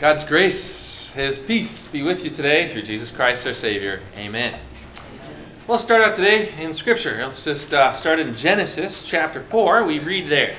God's grace, His peace be with you today through Jesus Christ our Savior. Amen. We'll start out today in Scripture. Let's just start in Genesis chapter 4. We read there.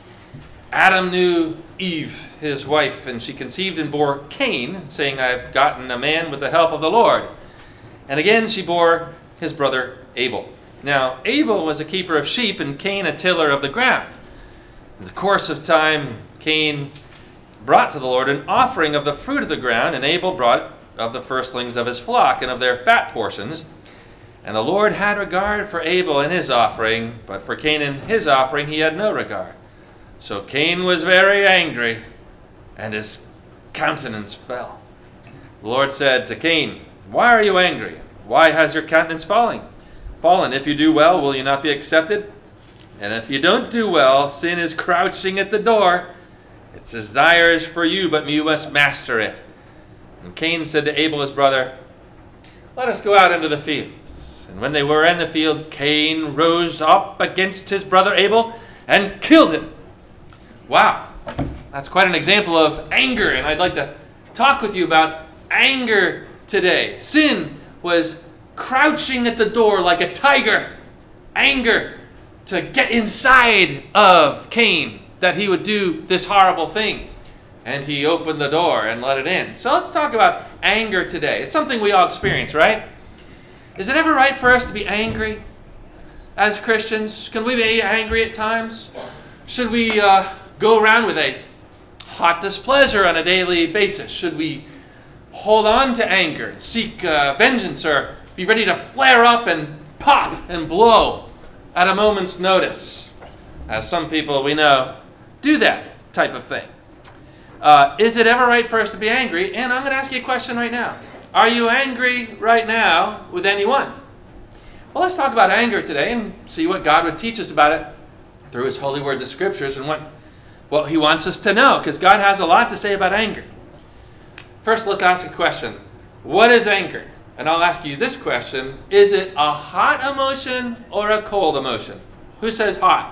Adam knew Eve, his wife, and she conceived and bore Cain, saying, I've gotten a man with the help of the Lord. And again she bore his brother Abel. Now Abel was a keeper of sheep and Cain a tiller of the ground. In the course of time, Cain brought to the Lord an offering of the fruit of the ground, and Abel brought of the firstlings of his flock and of their fat portions. And the Lord had regard for Abel and his offering, but for Cain and his offering he had no regard. So Cain was very angry, and his countenance fell. The Lord said to Cain, Why are you angry? Why has your countenance fallen? If you do well, will you not be accepted? And if you don't do well, sin is crouching at the door. Its desire is for you, but you must master it. And Cain said to Abel his brother, Let us go out into the fields. And when they were in the field, Cain rose up against his brother Abel and killed him. Wow, that's quite an example of anger, and I'd like to talk with you about anger today. Sin was crouching at the door like a tiger. Anger to get inside of Cain, that he would do this horrible thing. And he opened the door and let it in. So let's talk about anger today. It's something we all experience, right? Is it ever right for us to be angry as Christians? Can we be angry at times? Should we go around with a hot displeasure on a daily basis? Should we hold on to anger, seek vengeance, or be ready to flare up and pop and blow at a moment's notice? As some people we know do that type of thing. Is it ever right for us to be angry? And I'm going to ask you a question right now. Are you angry right now with anyone? Well, let's talk about anger today and see what God would teach us about it through His holy word, the Scriptures, and what He wants us to know, because God has a lot to say about anger. First, let's ask a question. What is anger? And I'll ask you this question. Is it a hot emotion or a cold emotion? Who says hot?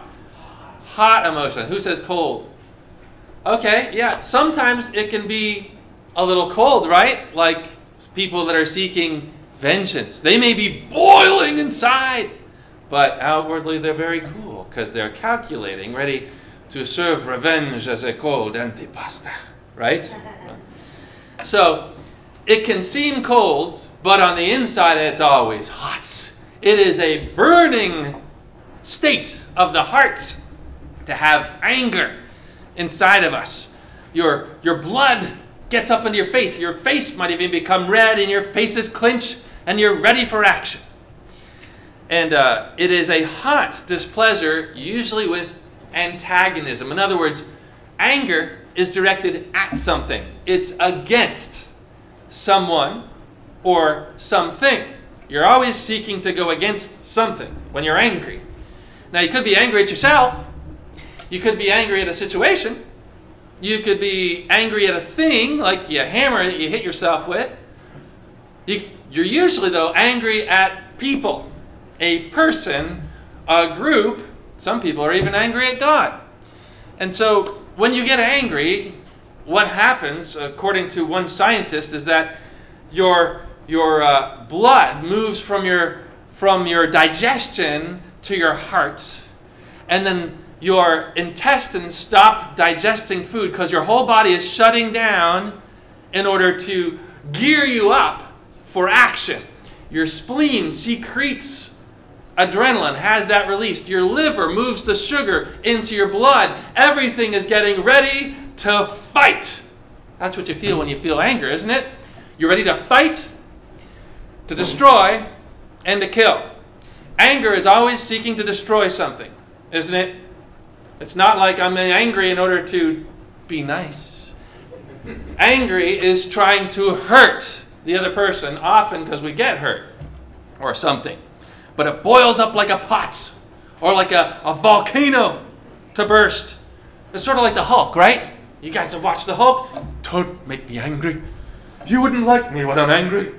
Hot emotion. Who says cold? Okay, yeah. Sometimes it can be a little cold, right? Like people that are seeking vengeance. They may be boiling inside, but outwardly they're very cool because they're calculating, ready to serve revenge as a cold antipasta, right? So it can seem cold, but on the inside it's always hot. It is a burning state of the heart to have anger inside of us. Your blood gets up into your face. Your face might even become red and your face is clenched and you're ready for action. And it is a hot displeasure, usually with antagonism. In other words, anger is directed at something. It's against someone or something. You're always seeking to go against something when you're angry. Now, you could be angry at yourself. You could be angry at a situation. You could be angry at a thing, like a hammer that you hit yourself with. You're usually, though, angry at people, a person, a group. Some people are even angry at God. And so when you get angry, what happens, according to one scientist, is that your blood moves from your digestion to your heart, and then your intestines stop digesting food because your whole body is shutting down in order to gear you up for action. Your spleen secretes adrenaline, has that released. Your liver moves the sugar into your blood. Everything is getting ready to fight. That's what you feel when you feel anger, isn't it? You're ready to fight, to destroy, and to kill. Anger is always seeking to destroy something, isn't it? It's not like I'm angry in order to be nice. Angry is trying to hurt the other person, often because we get hurt or something. But it boils up like a pot or like a volcano to burst. It's sort of like the Hulk, right? You guys have watched the Hulk? Don't make me angry. You wouldn't like me when I'm angry.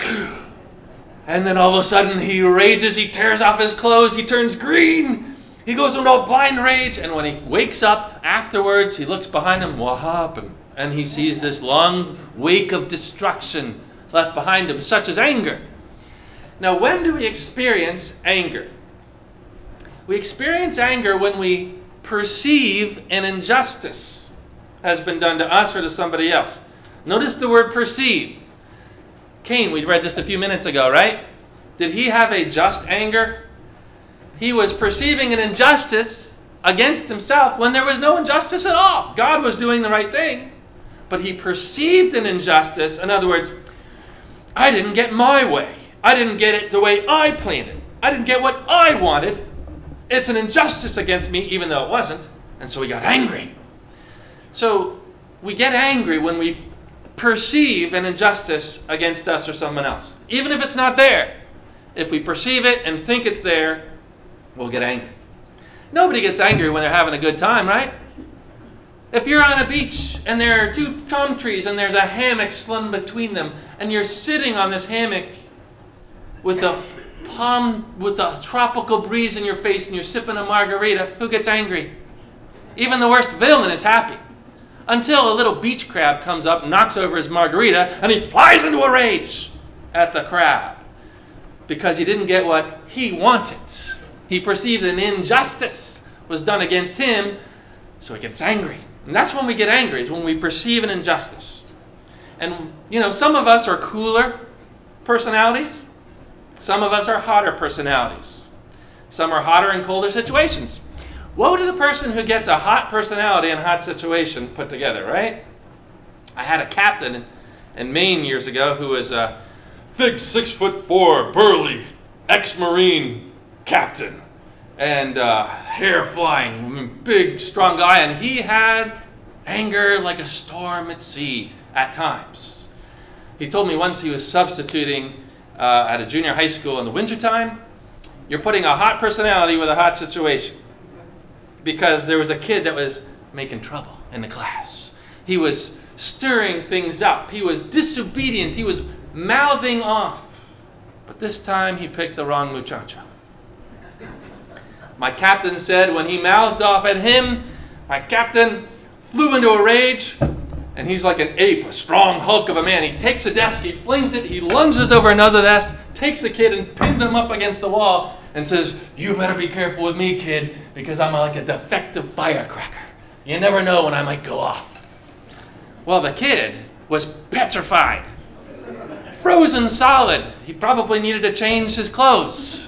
And then all of a sudden he rages, he tears off his clothes, he turns green. He goes into a blind rage, and when he wakes up afterwards, he looks behind him, what happened? and he sees this long wake of destruction left behind him, such as anger. Now, when do we experience anger? We experience anger when we perceive an injustice has been done to us or to somebody else. Notice the word perceive. Cain, we read just a few minutes ago, right? Did he have a just anger? He was perceiving an injustice against himself when there was no injustice at all. God was doing the right thing. But he perceived an injustice. In other words, I didn't get my way. I didn't get it the way I planned it. I didn't get what I wanted. It's an injustice against me, even though it wasn't. And so he got angry. So we get angry when we perceive an injustice against us or someone else. Even if it's not there. If we perceive it and think it's there, we'll get angry. Nobody gets angry when they're having a good time, right? If you're on a beach and there are two palm trees and there's a hammock slung between them, and you're sitting on this hammock with the tropical breeze in your face and you're sipping a margarita, who gets angry? Even the worst villain is happy. Until a little beach crab comes up and knocks over his margarita and he flies into a rage at the crab because he didn't get what he wanted. He perceived an injustice was done against him, so he gets angry. And that's when we get angry, is when we perceive an injustice. And, some of us are cooler personalities. Some of us are hotter personalities. Some are hotter in colder situations. Woe to the person who gets a hot personality and hot situation put together, right? I had a captain in Maine years ago who was a big 6'4", burly, ex-Marine captain. And hair flying, big, strong guy. And he had anger like a storm at sea at times. He told me once he was substituting at a junior high school in the wintertime. You're putting a hot personality with a hot situation. Because there was a kid that was making trouble in the class. He was stirring things up. He was disobedient. He was mouthing off. But this time he picked the wrong muchacho. My captain said when he mouthed off at him, my captain flew into a rage, and he's like an ape, a strong hulk of a man. He takes a desk, he flings it, he lunges over another desk, takes the kid and pins him up against the wall, and says, "You better be careful with me, kid, because I'm like a defective firecracker. You never know when I might go off." Well, the kid was petrified, frozen solid. He probably needed to change his clothes.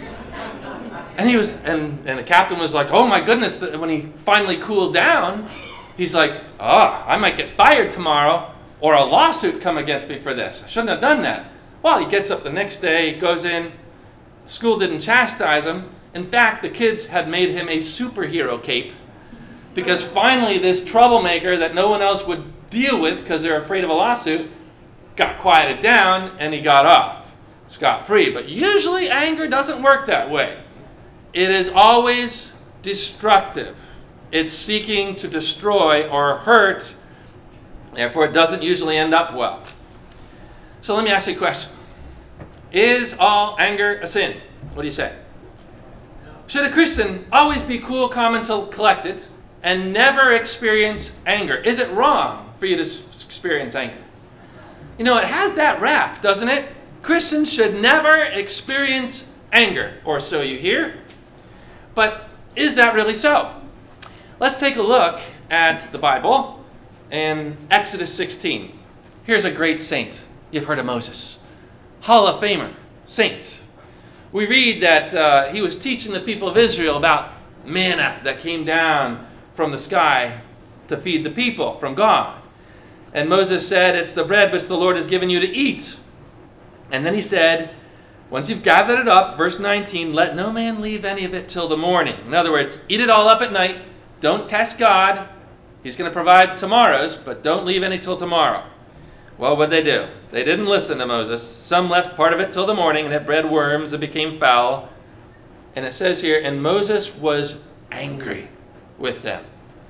And the captain was like, "Oh my goodness," when he finally cooled down, he's like, I might get fired tomorrow or a lawsuit come against me for this. I shouldn't have done that. Well, he gets up the next day, goes in. School didn't chastise him. In fact, the kids had made him a superhero cape because finally this troublemaker that no one else would deal with because they're afraid of a lawsuit got quieted down and he got off scot-free. But usually anger doesn't work that way. It is always destructive. It's seeking to destroy or hurt. Therefore, it doesn't usually end up well. So let me ask you a question. Is all anger a sin? What do you say? Should a Christian always be cool, calm, and collected and never experience anger? Is it wrong for you to experience anger? It has that rap, doesn't it? Christians should never experience anger, or so you hear. But is that really so? Let's take a look at the Bible in Exodus 16. Here's a great saint. You've heard of Moses. Hall of Famer, saint. We read that he was teaching the people of Israel about manna that came down from the sky to feed the people from God. And Moses said, "It's the bread which the Lord has given you to eat." And then he said, once you've gathered it up, verse 19, "Let no man leave any of it till the morning." In other words, eat it all up at night. Don't test God. He's going to provide tomorrow's, but don't leave any till tomorrow. Well, what'd they do? They didn't listen to Moses. Some left part of it till the morning, and it bred worms and became foul. And it says here, and Moses was angry with them.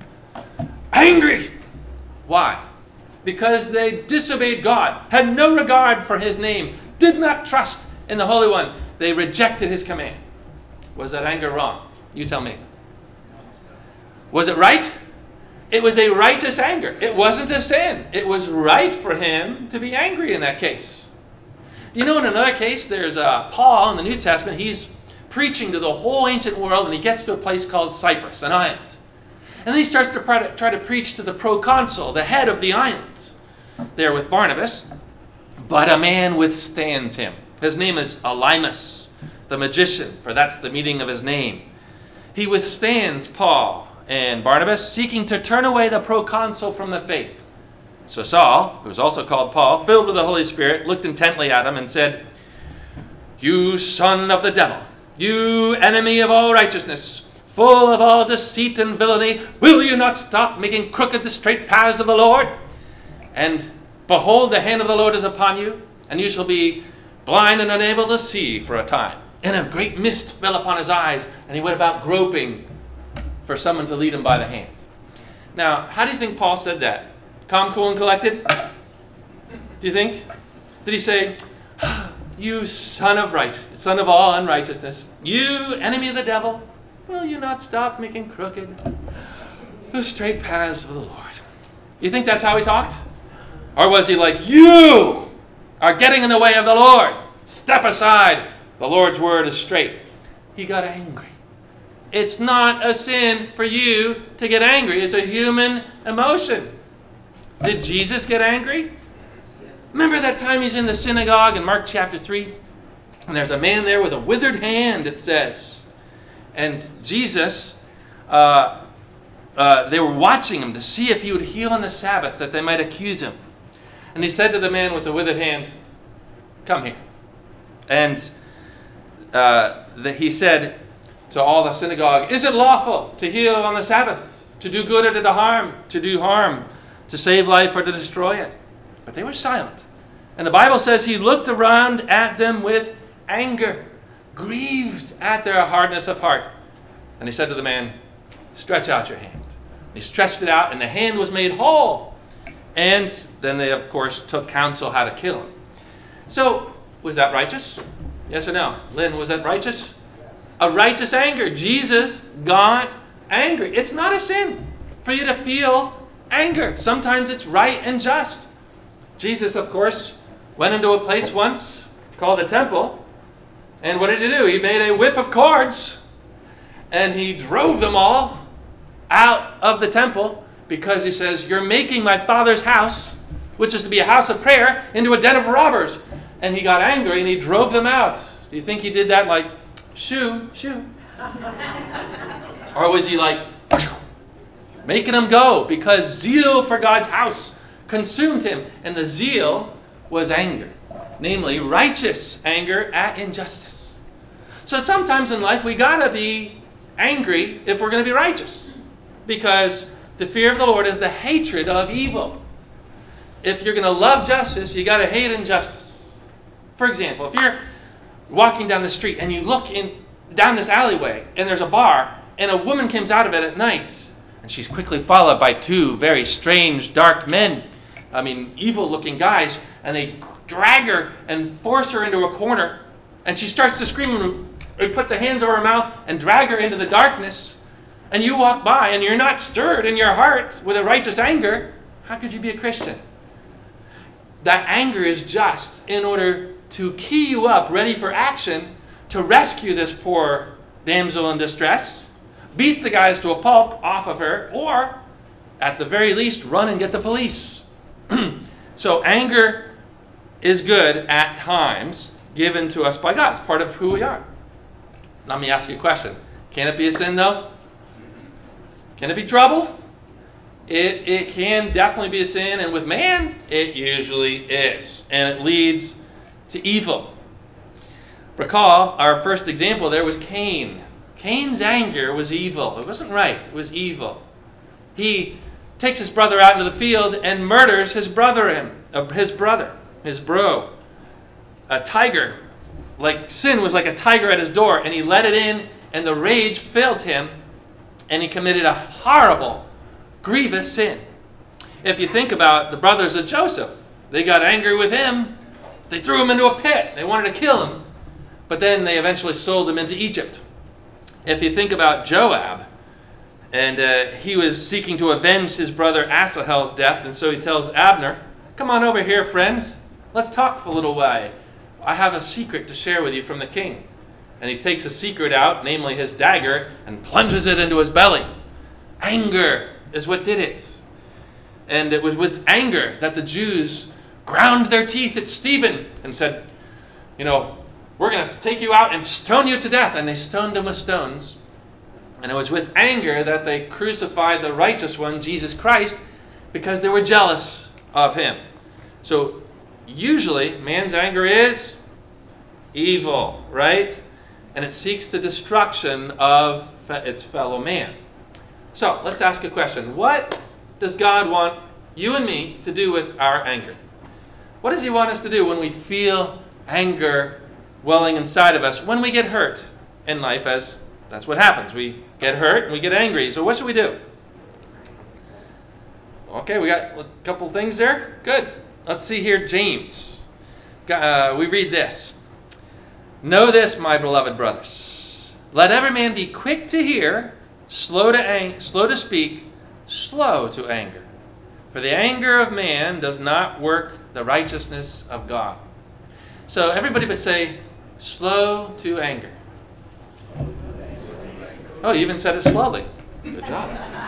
Angry! Why? Because they disobeyed God, had no regard for his name, did not trust in the Holy One. They rejected his command. Was that anger wrong? You tell me. Was it right? It was a righteous anger. It wasn't a sin. It was right for him to be angry in that case. Do you know in another case, there's Paul in the New Testament. He's preaching to the whole ancient world, and he gets to a place called Cyprus, an island. And then he starts to try to preach to the proconsul, the head of the island, there with Barnabas. But a man withstands him. His name is Elymas, the magician, for that's the meaning of his name. He withstands Paul and Barnabas, seeking to turn away the proconsul from the faith. So Saul, who's also called Paul, filled with the Holy Spirit, looked intently at him and said, "You son of the devil, you enemy of all righteousness, full of all deceit and villainy, will you not stop making crooked the straight paths of the Lord? And behold, the hand of the Lord is upon you, and you shall be blind and unable to see for a time." And a great mist fell upon his eyes, and he went about groping for someone to lead him by the hand. Now, how do you think Paul said that? Calm, cool, and collected? Do you think? Did he say, "You son of all unrighteousness, you enemy of the devil, will you not stop making crooked the straight paths of the Lord?" You think that's how he talked? Or was he like, "You are getting in the way of the Lord. Step aside. The Lord's word is straight"? He got angry. It's not a sin for you to get angry. It's a human emotion. Did Jesus get angry? Remember that time he's in the synagogue in Mark chapter 3? And there's a man there with a withered hand, it says. And Jesus, they were watching him to see if he would heal on the Sabbath, that they might accuse him. And he said to the man with the withered hand, "Come here." And he said to all the synagogue, "Is it lawful to heal on the Sabbath, to do good or to do harm, to save life or to destroy it?" But they were silent. And the Bible says he looked around at them with anger, grieved at their hardness of heart. And he said to the man, "Stretch out your hand." And he stretched it out, and the hand was made whole. And then they, of course, took counsel how to kill him. So, was that righteous? Yes or no? Lynn, was that righteous? A righteous anger. Jesus got angry. It's not a sin for you to feel anger. Sometimes it's right and just. Jesus, of course, went into a place once called the temple. And what did he do? He made a whip of cords. And he drove them all out of the temple because he says, "You're making my Father's house, which is to be a house of prayer, into a den of robbers." And he got angry and he drove them out. Do you think he did that like, shoo, shoo? Or was he like, making them go because zeal for God's house consumed him? And the zeal was anger, namely righteous anger at injustice. So sometimes in life we gotta be angry if we're going to be righteous, because the fear of the Lord is the hatred of evil. If you're going to love justice, you got to hate injustice. For example, if you're walking down the street and you look down this alleyway and there's a bar and a woman comes out of it at night and she's quickly followed by two very strange, dark men, evil-looking guys, and they drag her and force her into a corner, and she starts to scream and put the hands over her mouth and drag her into the darkness, and you walk by and you're not stirred in your heart with a righteous anger, how could you be a Christian? That anger is just in order to key you up, ready for action, to rescue this poor damsel in distress, beat the guys to a pulp off of her, or at the very least run and get the police. So anger is good at times, given to us by God. It's part of who we are. Let me ask you a question. Can it be a sin though? Can it be trouble? It can definitely be a sin, and with man, it usually is. And it leads to evil. Recall, our first example there was Cain. Cain's anger was evil. It wasn't right. It was evil. He takes his brother out into the field and murders his bro. A tiger, like sin was like a tiger at his door, and he let it in, and the rage filled him, and he committed a horrible, grievous sin. If you think about the brothers of Joseph, they got angry with him. They threw him into a pit. They wanted to kill him, but then they eventually sold him into Egypt. If you think about Joab, And he was seeking to avenge his brother Asahel's death. And so he tells Abner, "Come on over here, friends. Let's talk for a little while. I have a secret to share with you from the king." And he takes a secret out, namely his dagger, and plunges it into his belly. Anger is what did it. And it was with anger that the Jews ground their teeth at Stephen and said, "We're going to take you out and stone you to death." And they stoned him with stones. And it was with anger that they crucified the righteous one, Jesus Christ, because they were jealous of him. So usually man's anger is evil, right? And it seeks the destruction of its fellow man. So let's ask a question. What does God want you and me to do with our anger? What does he want us to do when we feel anger welling inside of us, when we get hurt in life? As that's what happens. We get hurt and we get angry. So what should we do? Okay, we got a couple things there. Good. Let's see here, James. We read this. "Know this, my beloved brothers. Let every man be quick to hear, slow to speak, slow to anger. For the anger of man does not work the righteousness of God." So everybody but say, slow to anger. Oh, you even said it slowly. Good job.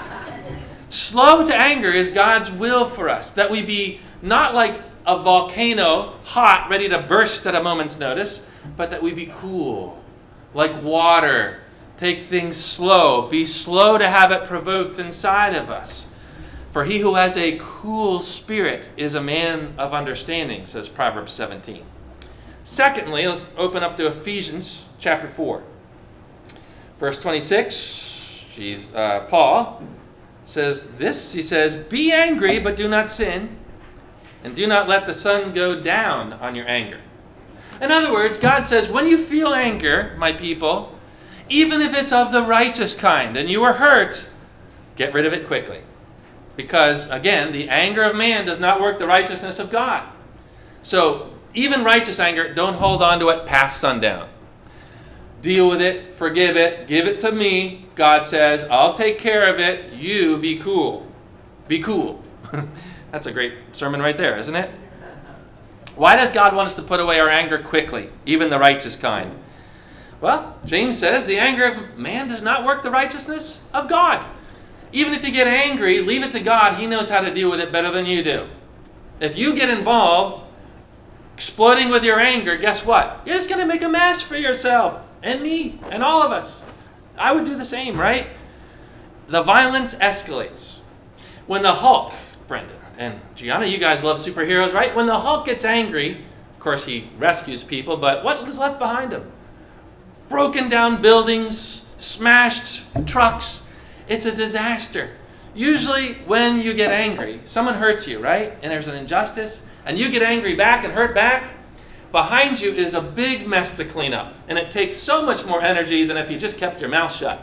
Slow to anger is God's will for us, that we be not like a volcano, hot, ready to burst at a moment's notice, but that we be cool, like water. Take things slow. Be slow to have it provoked inside of us. For he who has a cool spirit is a man of understanding, says Proverbs 17. Secondly, let's open up to Ephesians chapter 4. Verse 26, Paul says this. He says, "Be angry, but do not sin, and do not let the sun go down on your anger." In other words, God says, when you feel anger, my people, even if it's of the righteous kind and you are hurt, get rid of it quickly. Because, again, the anger of man does not work the righteousness of God. So, even righteous anger, don't hold on to it past sundown. Deal with it, forgive it, give it to me. God says, I'll take care of it. You be cool. Be cool. That's a great sermon right there, isn't it? Why does God want us to put away our anger quickly, even the righteous kind? Well, James says the anger of man does not work the righteousness of God. Even if you get angry, leave it to God. He knows how to deal with it better than you do. If you get involved, exploding with your anger, guess what? You're just going to make a mess for yourself and me and all of us. I would do the same, right? The violence escalates. When the Hulk, Brendan and Gianna, you guys love superheroes, right? When the Hulk gets angry, of course he rescues people, but what is left behind him? Broken down buildings, smashed trucks. It's a disaster. Usually when you get angry, someone hurts you, right? And there's an injustice, and you get angry back and hurt back. Behind you is a big mess to clean up, and it takes so much more energy than if you just kept your mouth shut.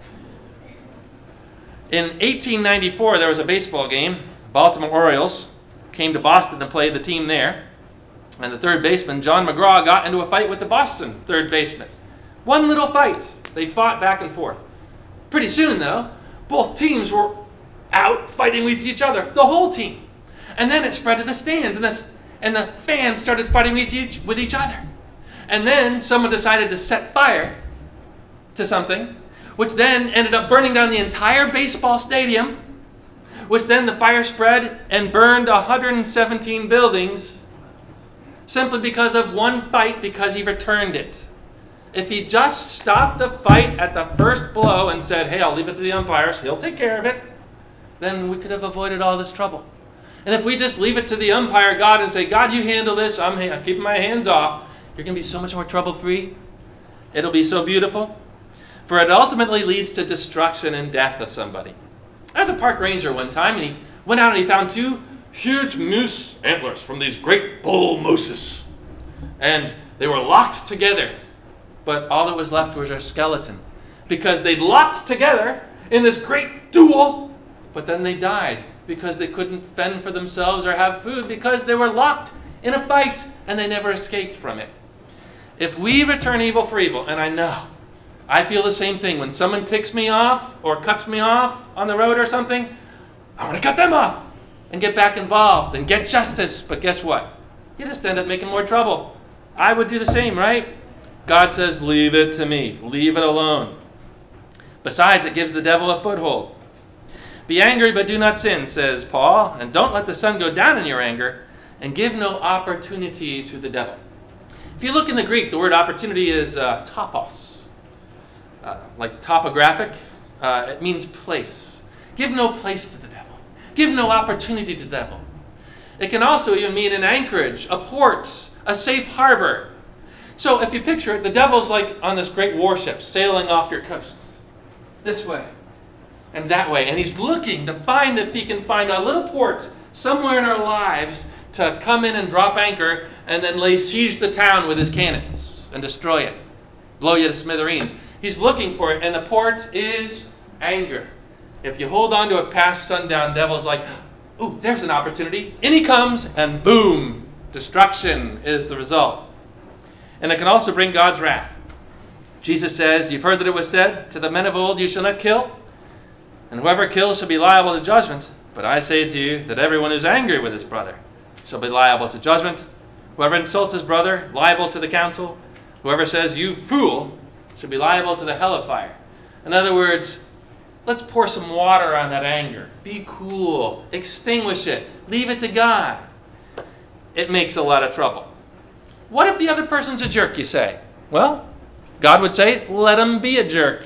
In 1894, there was a baseball game. Baltimore Orioles came to Boston to play the team there, and the third baseman, John McGraw, got into a fight with the Boston third baseman. One little fight. They fought back and forth. Pretty soon, though, both teams were out fighting with each other, the whole team. And then it spread to the stands, and the fans started fighting with each other. And then someone decided to set fire to something, which then ended up burning down the entire baseball stadium, which then the fire spread and burned 117 buildings simply because of one fight, because he returned it. If he just stopped the fight at the first blow and said, hey, I'll leave it to the umpires, he'll take care of it, then we could have avoided all this trouble. And if we just leave it to the umpire, God, and say, God, you handle this, I'm keeping my hands off, you're going to be so much more trouble-free. It'll be so beautiful. For it ultimately leads to destruction and death of somebody. I was a park ranger one time, and he went out and he found 2 huge moose antlers from these great bull mooses. And they were locked together. But all that was left was their skeleton. Because they'd locked together in this great duel, but then they died because they couldn't fend for themselves or have food because they were locked in a fight and they never escaped from it. If we return evil for evil, and I I feel the same thing. When someone ticks me off or cuts me off on the road or something, I want to cut them off and get back involved and get justice. But guess what? You just end up making more trouble. I would do the same, right? God says, leave it to me. Leave it alone. Besides, it gives the devil a foothold. Be angry, but do not sin, says Paul, and don't let the sun go down in your anger, and give no opportunity to the devil. If you look in the Greek, the word opportunity is topos, like topographic. It means place. Give no place to the devil. Give no opportunity to the devil. It can also even mean an anchorage, a port, a safe harbor. So if you picture it, the devil's like on this great warship sailing off your coasts, this way and that way. And he's looking to find if he can find a little port somewhere in our lives to come in and drop anchor and then lay siege to the town with his cannons and destroy it, blow you to smithereens. He's looking for it, and the port is anger. If you hold on to it past sundown, devil's like, ooh, there's an opportunity. In he comes, and boom, destruction is the result. And it can also bring God's wrath. Jesus says, you've heard that it was said to the men of old, you shall not kill, and whoever kills shall be liable to judgment. But I say to you that everyone who's angry with his brother shall be liable to judgment. Whoever insults his brother, liable to the council. Whoever says, you fool, shall be liable to the hell of fire. In other words, let's pour some water on that anger. Be cool. Extinguish it. Leave it to God. It makes a lot of trouble. What if the other person's a jerk, you say? Well, God would say, let him be a jerk.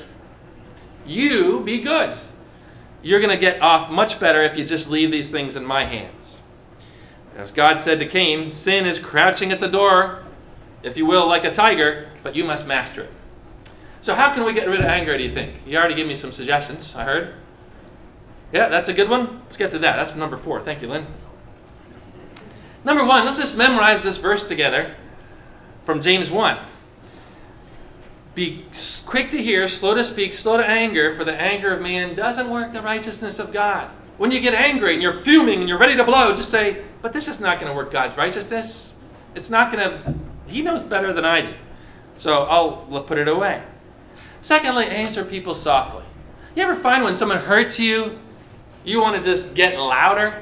You be good. You're going to get off much better if you just leave these things in my hands. As God said to Cain, sin is crouching at the door, if you will, like a tiger, but you must master it. So how can we get rid of anger, do you think? You already gave me some suggestions, I heard. Yeah, that's a good one. Let's get to that. That's number 4. Thank you, Lynn. Number 1, let's just memorize this verse together from James 1. Be quick to hear, slow to speak, slow to anger, for the anger of man doesn't work the righteousness of God. When you get angry and you're fuming and you're ready to blow, just say, but this is not going to work God's righteousness. It's not going to, he knows better than I do. So I'll put it away. Secondly, answer people softly. You ever find when someone hurts you, you want to just get louder?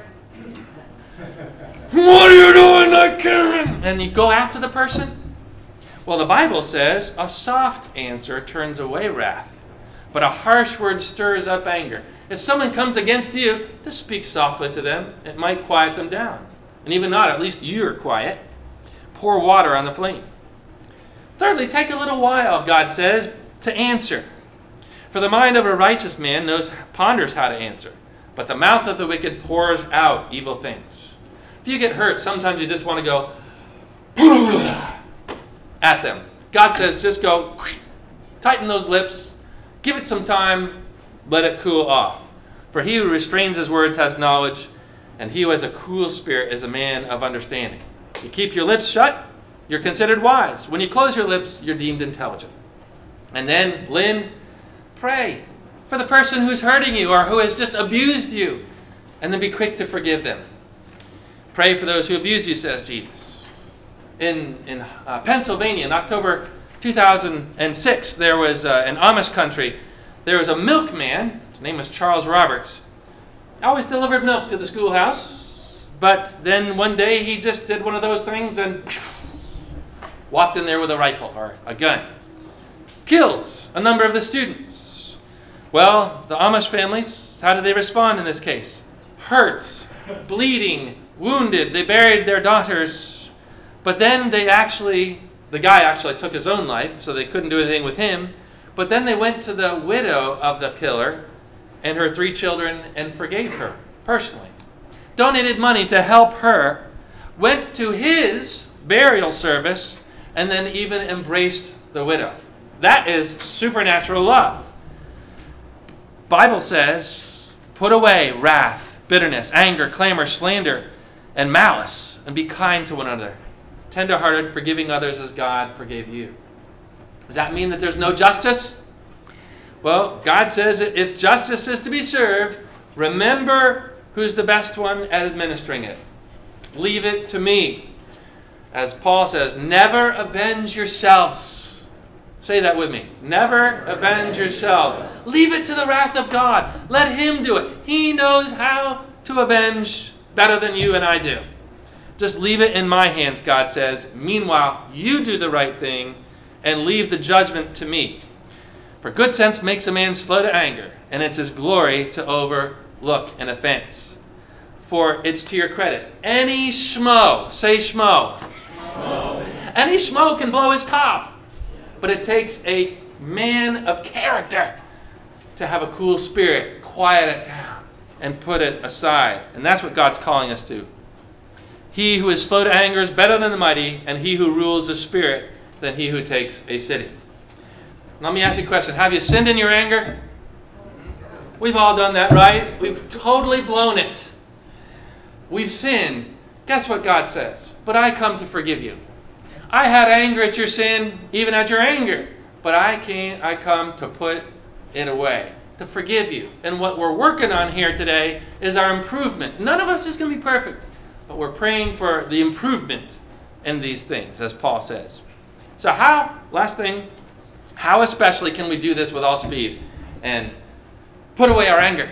What are you doing, that Karen? And you go after the person? Well, the Bible says a soft answer turns away wrath, but a harsh word stirs up anger. If someone comes against you, just speak softly to them. It might quiet them down. And even not, at least you're quiet. Pour water on the flame. Thirdly, take a little while, God says, to answer. For the mind of a righteous man ponders how to answer, but the mouth of the wicked pours out evil things. If you get hurt, sometimes you just want to go at them. God says, just go, tighten those lips, give it some time, let it cool off. For he who restrains his words has knowledge, and he who has a cool spirit is a man of understanding. You keep your lips shut, you're considered wise. When you close your lips, you're deemed intelligent. And then, Lynn, pray for the person who's hurting you or who has just abused you, and then be quick to forgive them. Pray for those who abuse you, says Jesus. In Pennsylvania, in October 2006, there was in Amish country, there was a milkman. His name was Charles Roberts. Always delivered milk to the schoolhouse, but then one day he just did one of those things and walked in there with a rifle or a gun. Killed a number of the students. Well, the Amish families, how did they respond in this case? Hurt, bleeding, wounded. They buried their daughters. But then the guy actually took his own life, so they couldn't do anything with him. But then they went to the widow of the killer and her 3 children and forgave her personally. Donated money to help her, went to his burial service, and then even embraced the widow. That is supernatural love. Bible says, put away wrath, bitterness, anger, clamor, slander, and malice, and be kind to one another. Tender-hearted, forgiving others as God forgave you. Does that mean that there's no justice? Well, God says that if justice is to be served, remember who's the best one at administering it. Leave it to me. As Paul says, never avenge yourselves, Say that with me. Never avenge yourselves. Leave it to the wrath of God. Let him do it. He knows how to avenge better than you and I do. Just leave it in my hands, God says. Meanwhile, you do the right thing and leave the judgment to me. For good sense makes a man slow to anger, and it's his glory to overlook an offense. For it's to your credit. Any schmo, say schmo. Schmo. Any schmo can blow his top. But it takes a man of character to have a cool spirit, quiet it down, and put it aside. And that's what God's calling us to. He who is slow to anger is better than the mighty, and he who rules the spirit than he who takes a city. Let me ask you a question. Have you sinned in your anger? We've all done that, right? We've totally blown it. We've sinned. Guess what God says? But I come to forgive you. I had anger at your sin, even at your anger. But I come to put it away, to forgive you. And what we're working on here today is our improvement. None of us is going to be perfect, but we're praying for the improvement in these things, as Paul says. So last thing, how especially can we do this with all speed and put away our anger?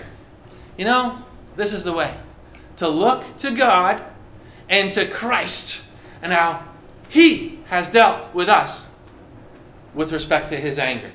This is the way. To look to God and to Christ and how he has dealt with us with respect to his anger.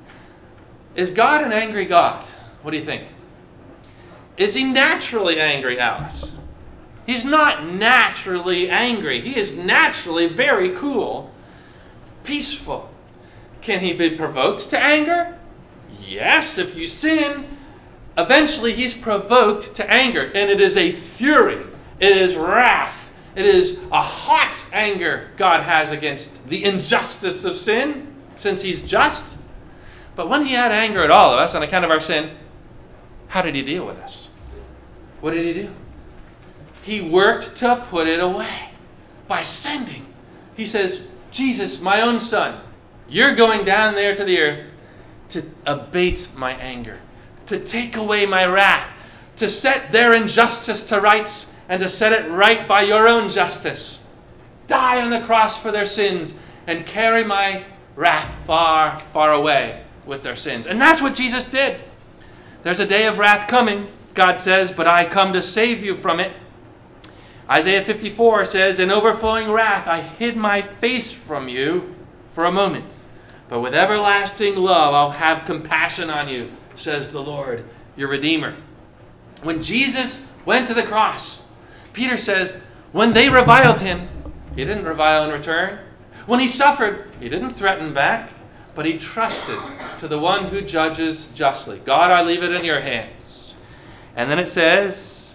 Is God an angry God? What do you think? Is he naturally angry at us? He's not naturally angry. He is naturally very cool, peaceful. Can he be provoked to anger? Yes, if you sin, eventually he's provoked to anger. And it is a fury. It is wrath. It is a hot anger God has against the injustice of sin, since he's just. But when he had anger at all of us on account of our sin, how did he deal with us? What did he do? He worked to put it away by sending. He says, Jesus, my own son, you're going down there to the earth to abate my anger, to take away my wrath, to set their injustice to rights, and to set it right by your own justice. Die on the cross for their sins and carry my wrath far, far away with their sins. And that's what Jesus did. There's a day of wrath coming, God says, but I come to save you from it. Isaiah 54 says, in overflowing wrath I hid my face from you for a moment. But with everlasting love I'll have compassion on you, says the Lord, your Redeemer. When Jesus went to the cross, Peter says, when they reviled him, he didn't revile in return. When he suffered, he didn't threaten back, but he trusted to the one who judges justly. God, I leave it in your hands. And then it says,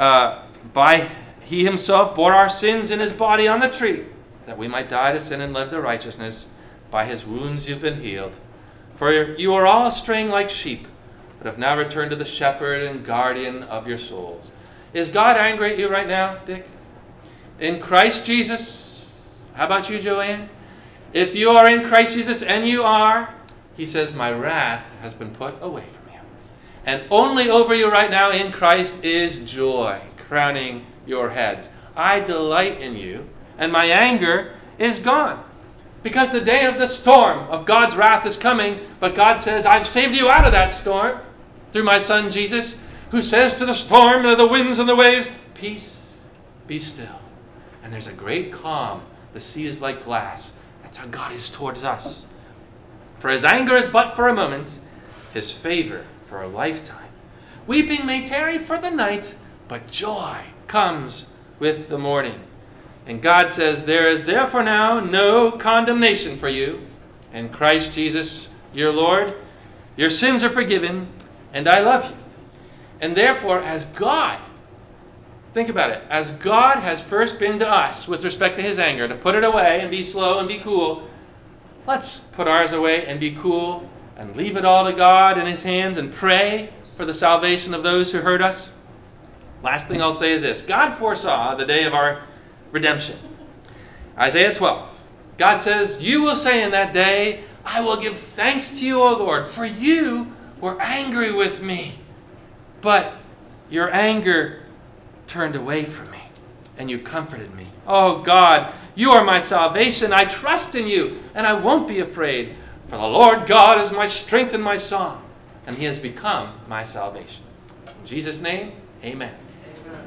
he himself bore our sins in his body on the tree, that we might die to sin and live to righteousness. By his wounds you've been healed. For you are all straying like sheep, but have now returned to the shepherd and guardian of your souls. Is God angry at you right now, Dick? In Christ Jesus? How about you, Joanne? If you are in Christ Jesus, and you are, he says, my wrath has been put away from you. And only over you right now in Christ is joy, crowning your heads. I delight in you, and my anger is gone. Because the day of the storm of God's wrath is coming, but God says, I've saved you out of that storm through my son Jesus, who says to the storm and the winds and the waves, peace, be still. And there's a great calm. The sea is like glass. That's how God is towards us. For his anger is but for a moment, his favor for a lifetime. Weeping may tarry for the night, but joy comes with the morning. And God says, there is therefore now no condemnation for you in Christ Jesus, your Lord. Your sins are forgiven, and I love you. And therefore, as God, think about it, as God has first been to us with respect to his anger, to put it away and be slow and be cool, let's put ours away and be cool and leave it all to God in his hands and pray for the salvation of those who hurt us. Last thing I'll say is this. God foresaw the day of our redemption. Isaiah 12. God says, you will say in that day, I will give thanks to you, O Lord, for you were angry with me. But your anger turned away from me, and you comforted me. Oh God, you are my salvation. I trust in you, and I won't be afraid. For the Lord God is my strength and my song, and he has become my salvation. In Jesus' name, amen.